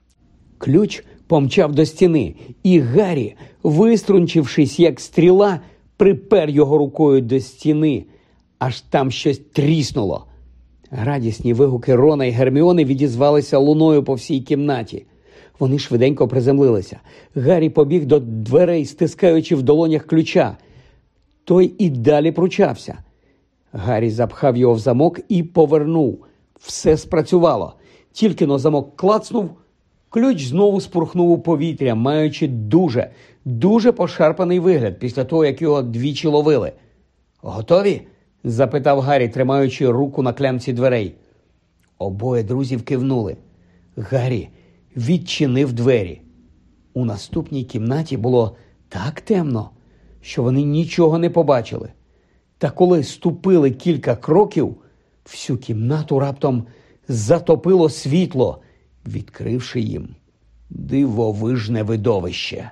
Ключ помчав до стіни, і Гаррі, виструнчившись як стріла, припер його рукою до стіни, аж там щось тріснуло. Радісні вигуки Рона і Герміони відізвалися луною по всій кімнаті. Вони швиденько приземлилися. Гаррі побіг до дверей, стискаючи в долонях ключа. Той і далі пручався. Гаррі запхав його в замок і повернув. Все спрацювало. Тільки-но замок клацнув, ключ знову спурхнув у повітря, маючи дуже, дуже пошарпаний вигляд після того, як його двічі ловили. «Готові?» – запитав Гаррі, тримаючи руку на клямці дверей. Обоє друзів кивнули. Гаррі відчинив двері. У наступній кімнаті було так темно, що вони нічого не побачили. Та коли ступили кілька кроків, всю кімнату раптом затопило світло, відкривши їм дивовижне видовище.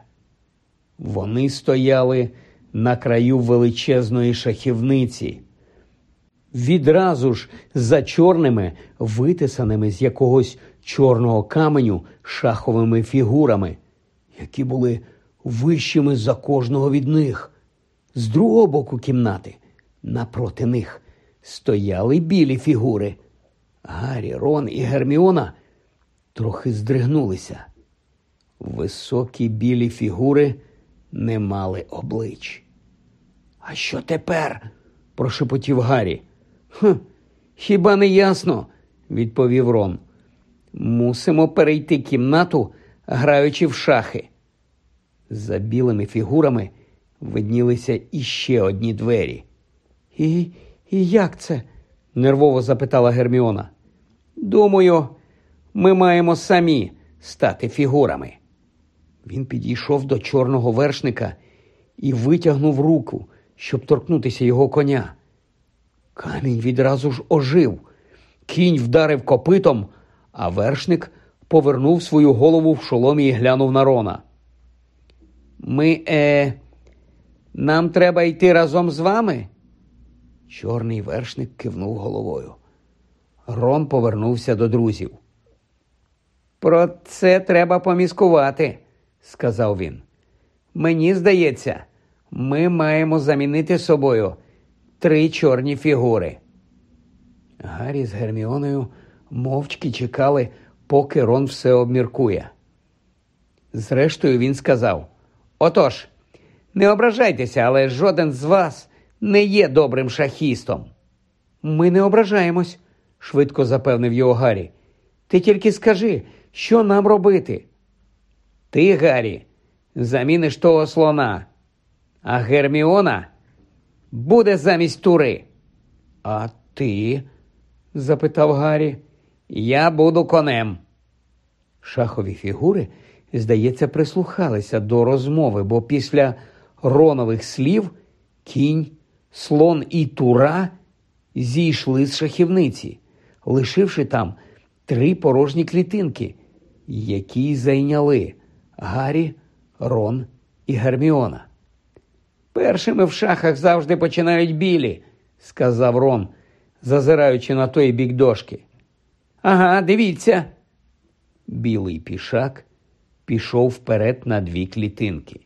Вони стояли на краю величезної шахівниці. Відразу ж за чорними, витисаними з якогось чорного каменю шаховими фігурами, які були вищими за кожного від них. З другого боку кімнати, напроти них, стояли білі фігури. Гаррі, Рон і Герміона трохи здригнулися. Високі білі фігури не мали облич. «А що тепер?» – прошепотів Гаррі. «Хм, хіба не ясно?» – відповів Рон. «Мусимо перейти кімнату, граючи в шахи». За білими фігурами виднілися іще одні двері. «І, і як це?» – нервово запитала Герміона. «Думаю, ми маємо самі стати фігурами». Він підійшов до чорного вершника і витягнув руку, щоб торкнутися його коня. Камінь відразу ж ожив. Кінь вдарив копитом, а вершник повернув свою голову в шоломі і глянув на Рона. «Ми, е, нам треба йти разом з вами?» Чорний вершник кивнув головою. Рон повернувся до друзів. «Про це треба поміскувати», – сказав він. «Мені здається, ми маємо замінити собою три чорні фігури». Гаррі з Герміоною мовчки чекали, поки Рон все обміркує. Зрештою він сказав: «Отож, не ображайтеся, але жоден з вас не є добрим шахістом». «Ми не ображаємось», – швидко запевнив його Гаррі. «Ти тільки скажи, що нам робити?» «Ти, Гаррі, заміниш того слона, а Герміона буде замість Тури». «А ти?» – запитав Гаррі. «Я буду конем». Шахові фігури, здається, прислухалися до розмови, бо після Ронових слів кінь, слон і Тура зійшли з шахівниці, лишивши там три порожні клітинки, які зайняли Гаррі, Рон і Герміона. «Першими в шахах завжди починають білі», – сказав Рон, зазираючи на той бік дошки. «Ага, дивіться». Білий пішак пішов вперед на дві клітинки.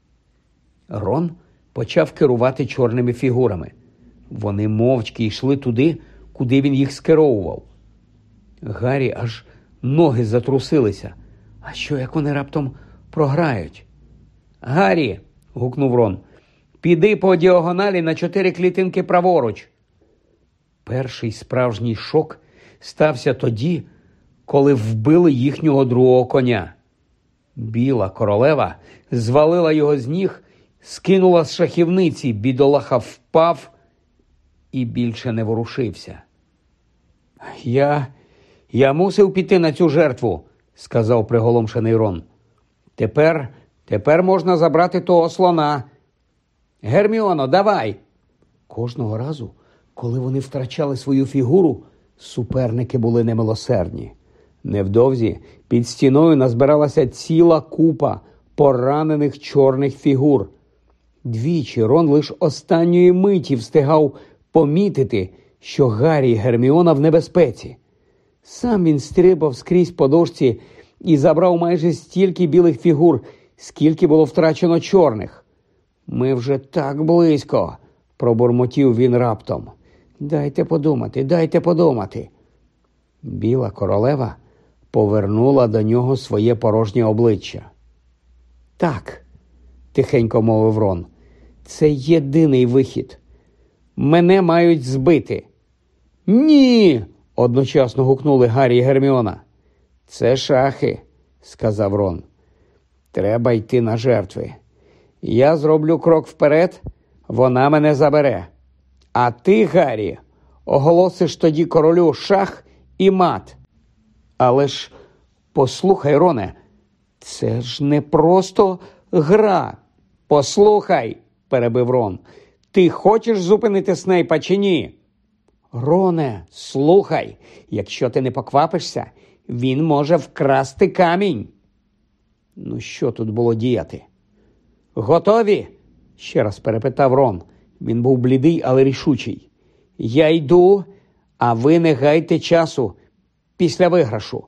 Рон почав керувати чорними фігурами. Вони мовчки йшли туди, куди він їх скеровував. Гаррі аж ноги затрусилися. А що, як вони раптом програють? «Гаррі!» – гукнув Рон. «Піди по діагоналі на чотири клітинки праворуч». Перший справжній шок стався тоді, коли вбили їхнього другого коня. Біла королева звалила його з ніг, скинула з шахівниці, бідолаха впав і більше не ворушився. «Я... я мусив піти на цю жертву», – сказав приголомшений Рон. Тепер, тепер можна забрати того слона. Герміоно, давай!» Кожного разу, коли вони втрачали свою фігуру, суперники були немилосердні. Невдовзі під стіною назбиралася ціла купа поранених чорних фігур. Двічі Рон лише останньої миті встигав помітити, що Гаррі і Герміона в небезпеці. Сам він стрибав скрізь по дошці і забрав майже стільки білих фігур, скільки було втрачено чорних. «Ми вже так близько», – пробурмотів він раптом. «Дайте подумати, дайте подумати». Біла королева повернула до нього своє порожнє обличчя. «Так», – тихенько мовив Рон, – «це єдиний вихід. Мене мають збити». «Ні!» – одночасно гукнули Гаррі і Герміона. «Це шахи», – сказав Рон. «Треба йти на жертви. Я зроблю крок вперед, вона мене забере. А ти, Гаррі, оголосиш тоді королю шах і мат». «Але ж, послухай, Роне, це ж не просто гра». «Послухай», – перебив Рон, – «ти хочеш зупинити Снейпа чи ні?» «Роне, слухай, якщо ти не поквапишся, він може вкрасти камінь». Ну що тут було діяти? «Готові?» – ще раз перепитав Рон. Він був блідий, але рішучий. «Я йду, а ви не гайте часу після виграшу».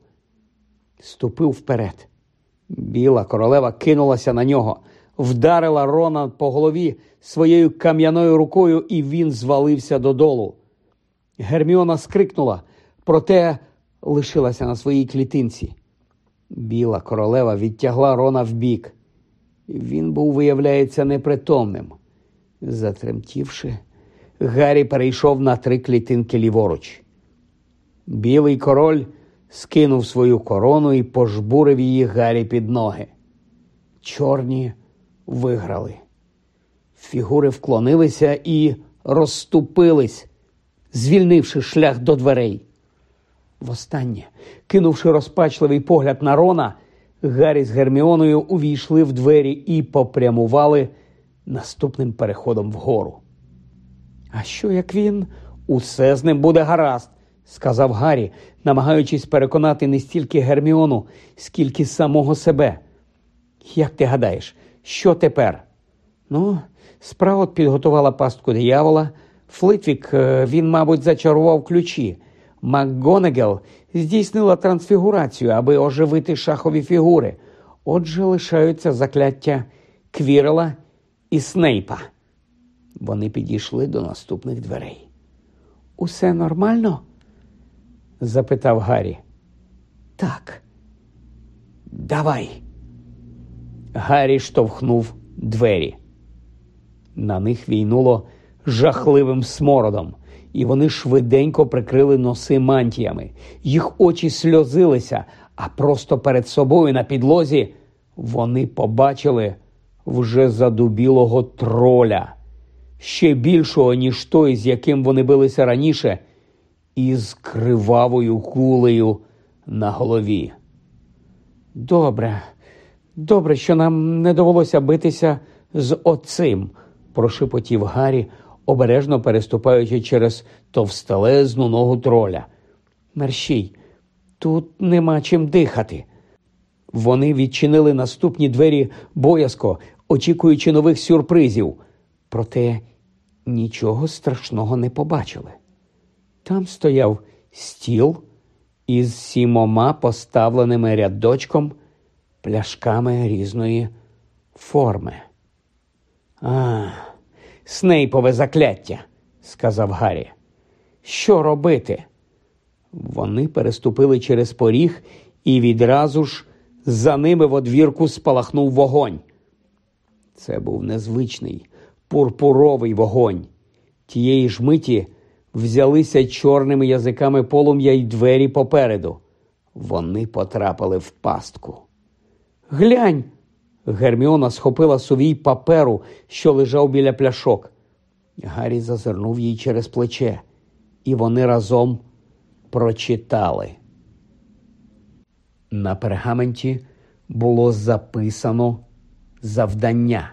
Ступив вперед. Біла королева кинулася на нього, вдарила Рона по голові своєю кам'яною рукою, і він звалився додолу. Герміона скрикнула, проте лишилася на своїй клітинці. Біла королева відтягла Рона вбік. Він був, виявляється, непритомним. Затремтівши, Гаррі перейшов на три клітинки ліворуч. Білий король скинув свою корону і пожбурив її Гаррі під ноги. Чорні виграли. Фігури вклонилися і розступились, звільнивши шлях до дверей. Востаннє, кинувши розпачливий погляд на Рона, Гаррі з Герміоною увійшли в двері і попрямували наступним переходом вгору. «А що, як він Усе з ним буде гаразд, сказав Гаррі, намагаючись переконати не стільки Герміону, скільки самого себе. Як ти гадаєш, що тепер? Ну, Спраут підготувала пастку диявола. Флитвік, він, мабуть, зачарував ключі. МакГонагал здійснила трансфігурацію, аби оживити шахові фігури. Отже, лишаються закляття Квірела і Снейпа. Вони підійшли до наступних дверей. «Усе нормально?» – запитав Гаррі. «Так. Давай». Гаррі штовхнув двері. На них війнуло жахливим смородом, і вони швиденько прикрили носи мантіями. Їх очі сльозилися, а просто перед собою на підлозі вони побачили вже задубілого троля, ще більшого, ніж той, з яким вони билися раніше, із кривавою кулею на голові. «Добре, добре, що нам не довелося битися з оцим», – прошепотів Гаррі, обережно переступаючи через товстелезну ногу троля. «Мерщій, тут нема чим дихати». Вони відчинили наступні двері боязко, очікуючи нових сюрпризів. Проте нічого страшного не побачили. Там стояв стіл із сімома поставленими рядочком пляшками різної форми. «А, Снейпове закляття», – сказав Гаррі. «Що робити?» Вони переступили через поріг, і відразу ж за ними в одвірку спалахнув вогонь. Це був незвичний, пурпуровий вогонь. Тієї ж миті взялися чорними язиками полум'я й двері попереду. Вони потрапили в пастку. «Глянь!» Герміона схопила сувій паперу, що лежав біля пляшок. Гаррі зазирнув їй через плече, і вони разом прочитали. На пергаменті було записано завдання.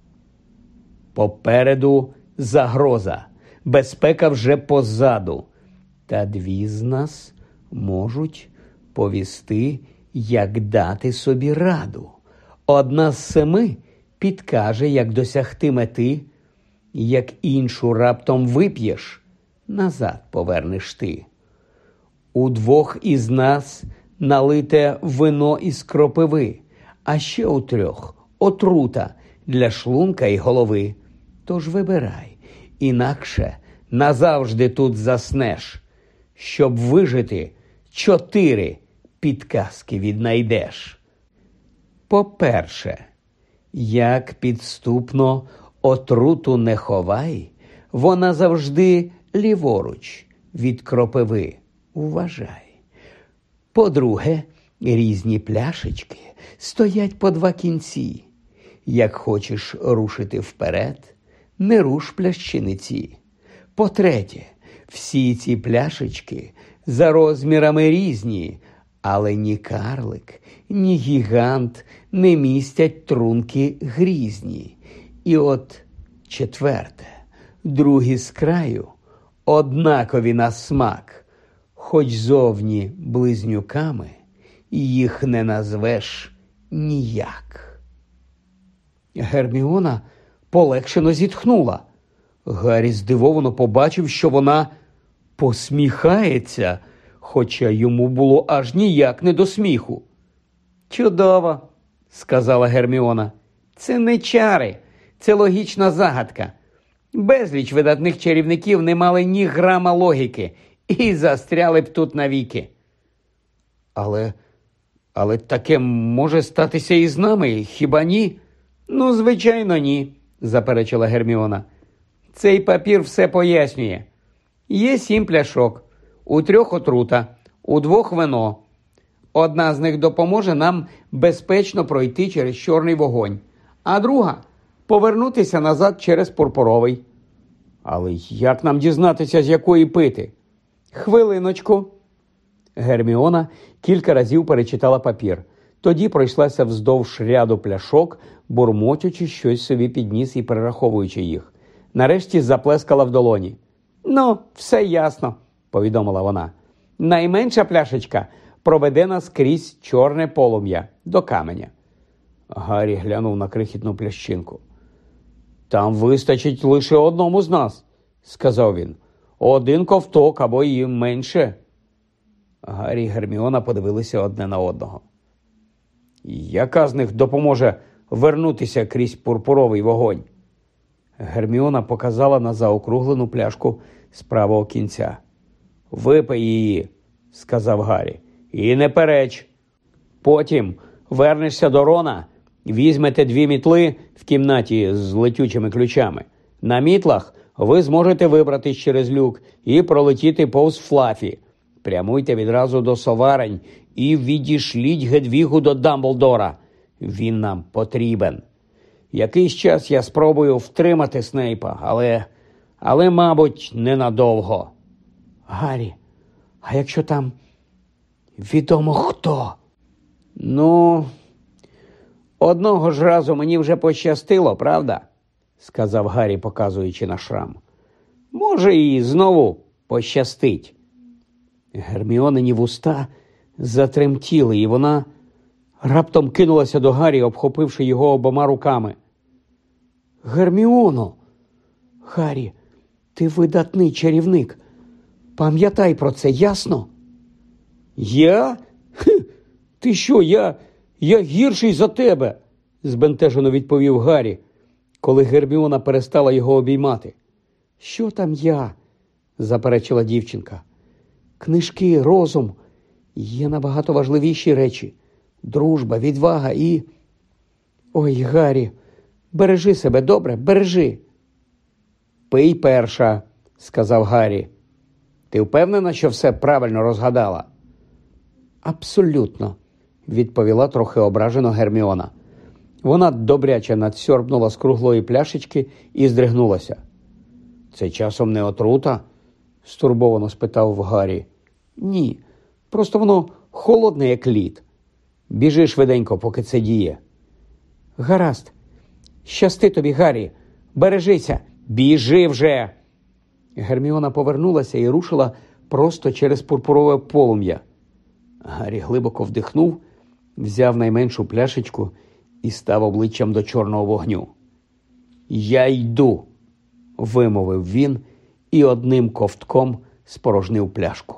Попереду загроза, безпека вже позаду. Та дві з нас можуть повісти, як дати собі раду. Одна з семи підкаже, як досягти мети, як іншу раптом вип'єш, назад повернеш ти. У двох із нас налите вино із кропиви, а ще у трьох отрута для шлунка і голови. Тож вибирай, інакше назавжди тут заснеш. Щоб вижити, чотири підказки віднайдеш. По-перше, як підступно отруту не ховай, вона завжди ліворуч від кропиви. Уважай. По-друге, різні пляшечки стоять по два кінці. Як хочеш рушити вперед, не руш плящиниці. По-третє, всі ці пляшечки за розмірами різні, але ні карлик, ні гігант не містять трунки грізні. І от четверте, другі з краю однакові на смак, хоч зовні близнюками їх не назвеш ніяк. Герміона полегшено зітхнула. Гаррі здивовано побачив, що вона посміхається, хоча йому було аж ніяк не до сміху. «Чудово», – сказала Герміона. «Це не чари, це логічна загадка. Безліч видатних чарівників не мали ні грама логіки і застряли б тут навіки». Але, але таке може статися і з нами, хіба ні? «Ну, звичайно, ні», – заперечила Герміона. «Цей папір все пояснює. Є сім пляшок, у трьох отрута, у двох вино. Одна з них допоможе нам безпечно пройти через чорний вогонь, а друга – повернутися назад через пурпуровий». «Але як нам дізнатися, з якої пити?» «Хвилиночку». Герміона кілька разів перечитала папір. Тоді пройшлася вздовж ряду пляшок, бурмотячи щось собі під ніс і перераховуючи їх. Нарешті заплескала в долоні. Ну, все ясно, повідомила вона. Найменша пляшечка проведе нас крізь чорне полум'я до каменя. Гаррі глянув на крихітну плящинку. Там вистачить лише одному з нас, сказав він. Один ковток або і менше. Гаррі і Герміона подивилися одне на одного. Яка з них допоможе вернутися крізь пурпуровий вогонь? Герміона показала на заокруглену пляшку з правого кінця. Випий її, сказав Гаррі, і не переч. Потім вернешся до Рона, візьмете дві мітли в кімнаті з летючими ключами. На мітлах ви зможете вибратись через люк і пролетіти повз Флафі. Прямуйте відразу до Соварень і відішліть Гедвігу до Дамблдора. Він нам потрібен. Якийсь час я спробую втримати Снейпа, але, але, мабуть, ненадовго. Гаррі, а якщо там відомо хто? Ну, одного ж разу мені вже пощастило, правда? Сказав Гаррі, показуючи на шрам. Може, і знову пощастить. Герміонині вуста затремтіли, і вона раптом кинулася до Гаррі, обхопивши його обома руками. Герміоно! Гаррі, ти видатний чарівник. Пам'ятай про це, ясно? Я? Хе, ти що, я, я гірший за тебе? Збентежено відповів Гаррі, коли Герміона перестала його обіймати. Що там я? Заперечила дівчинка. Книжки, розум. Є набагато важливіші речі. Дружба, відвага і... Ой, Гаррі, бережи себе, добре, бережи. Пий перша, сказав Гаррі. Ти впевнена, що все правильно розгадала? Абсолютно, відповіла трохи ображено Герміона. Вона добряче надсьорбнула з круглої пляшечки і здригнулася. Це часом не отрута? Стурбовано спитав Гаррі. Ні, просто воно холодне, як лід. Біжи швиденько, поки це діє. Гаразд. Щасти тобі, Гаррі. Бережися. Біжи вже. Герміона повернулася і рушила просто через пурпурове полум'я. Гаррі глибоко вдихнув, взяв найменшу пляшечку і став обличчям до чорного вогню. «Я йду», – вимовив він і одним ковтком спорожнив пляшку.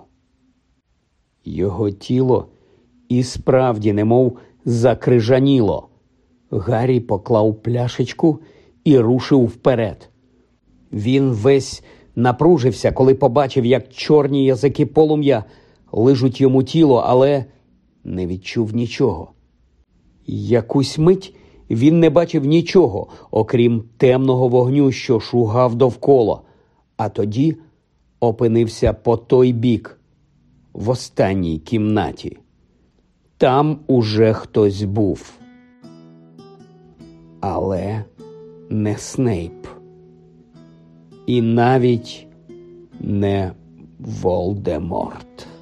Його тіло і справді немов закрижаніло. Гаррі поклав пляшечку і рушив вперед. Він весь напружився, коли побачив, як чорні язики полум'я лижуть йому тіло, але не відчув нічого. Якусь мить він не бачив нічого, окрім темного вогню, що шугав довкола, а тоді опинився по той бік, в останній кімнаті. Там уже хтось був. Але не Снейп. І навіть не Волдеморт.